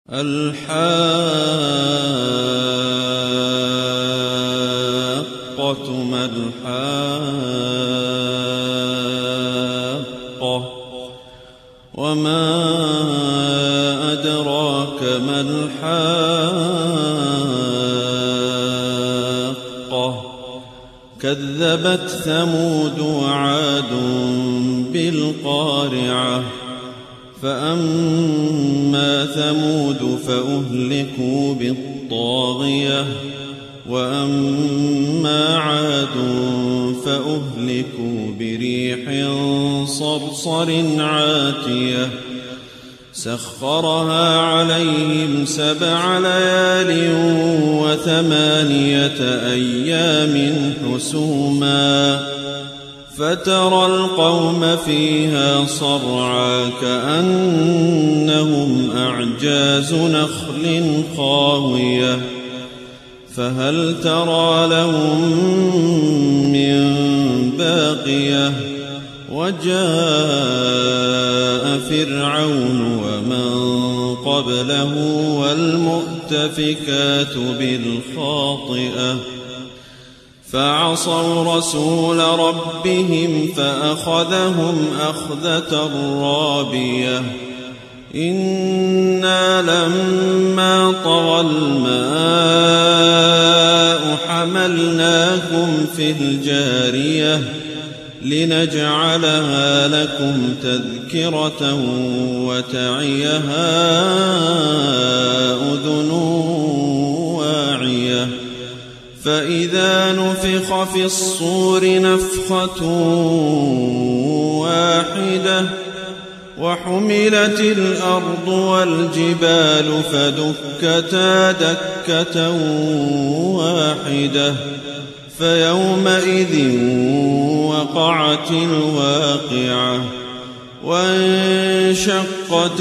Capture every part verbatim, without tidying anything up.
الحاقة ما الحاقة وما أدراك ما الحاقة كذبت ثمود وعاد بالقارعة فأما ثمود فأهلكوا بالطاغية وأما عاد فأهلكوا بريح صرصر عاتية سخرها عليهم سبع ليال وثمانية أيام حسوما فترى القوم فيها صرعى كأنهم أعجاز نخل خاوية فهل ترى لهم من باقية وجاء فرعون ومن قبله والمؤتفكات بالخاطئة فعصوا رسول ربهم فأخذهم أخذة رابية إنا لما طغى الماء حملناكم في الجارية لنجعلها لكم تذكرة وتعيها أذن واعية فإذا نفخ في الصور نفخة واحدة وحملت الأرض والجبال فدكتا دكة واحدة فيومئذ وقعت الواقعة وانشقت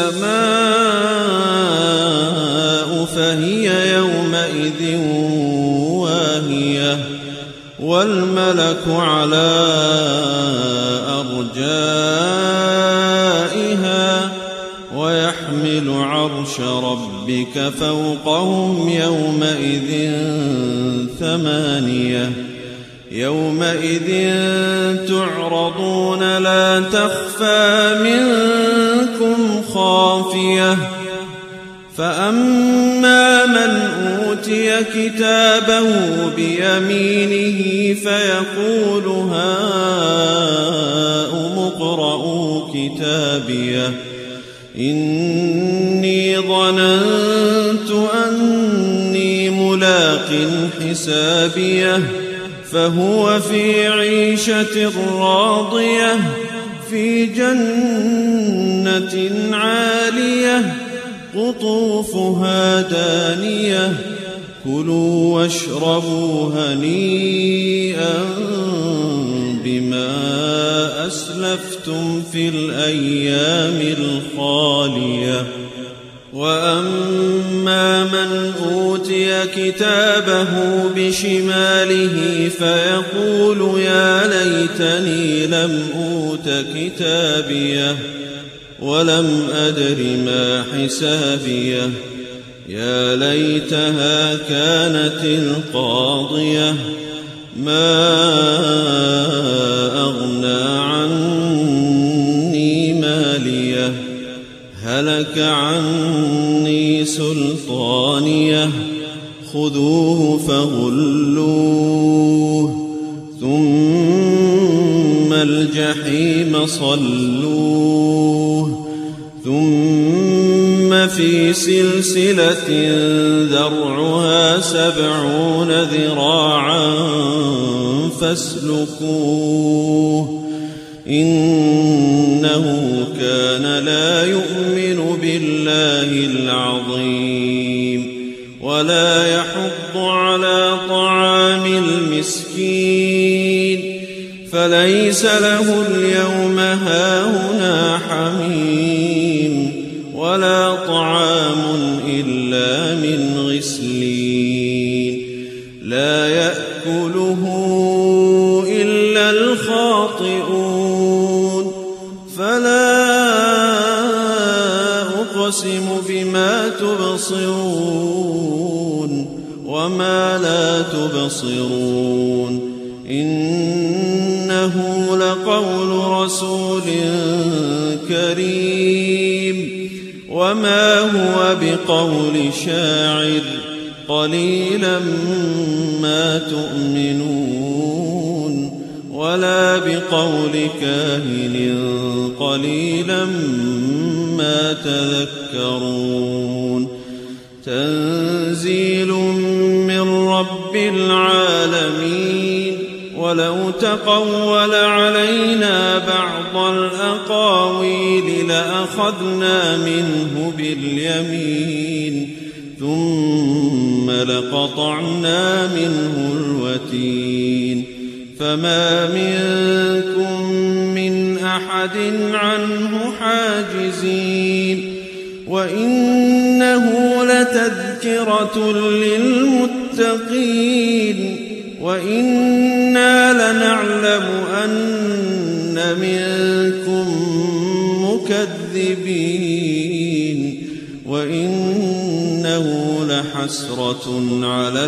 السماء فهي يومئذ واهية والملك على أرجائها ويحمل عرش ربك فوقهم يومئذ ثمانية يومئذ تعرضون لا تخفى منكم خافية فأما من أوتي كتابه بيمينه فيقول هاؤم اقرءوا كتابيه إني ظننت أني ملاق حسابيه فهو في عيشة راضية في جنة عالية قطوفها دانية كلوا واشربوا هنيئا بما أسلفتم في الأيام الخالية وأما من أوتي كتابه بشماله فيقول يا ليتني لم أوت كتابيه ولم أدر ما حسابيه يا ليتها كانت القاضية ما أغنى عني ماليه هلك عني سلطانيه خذوه فغلوه ثم الجحيم صلوه ثم في سلسلة ذرعها سبعون ذراعا فاسلكوه إنه كان لا يؤمن بالله العظيم ولا يحض على طعام المسكين فليس له اليوم هاهنا حميم ولا طعام إلا من غسلين لا يأكله إلا الخاطئون فلا أقسم بما لا تبصرون وما لا تبصرون إنه لقول رسول كريم وما هو بقول شاعر قليلا ما تؤمنون ولا بقول كاهن قليلا ما تذكرون تنزيل من رب العالمين ولو تقول علينا بعض الأقاويل لأخذنا منه باليمين ثم لقطعنا منه الوتين فما منكم من أحد عنه حاجزين وإنه لتذكرة للمتقين وإنا لنعلم أن منكم مكذبين وإنه لحسرة على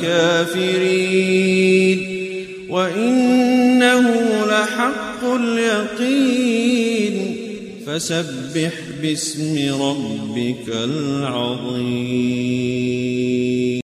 الكافرين وإنه لحق اليقين فسبح باسم ربك العظيم.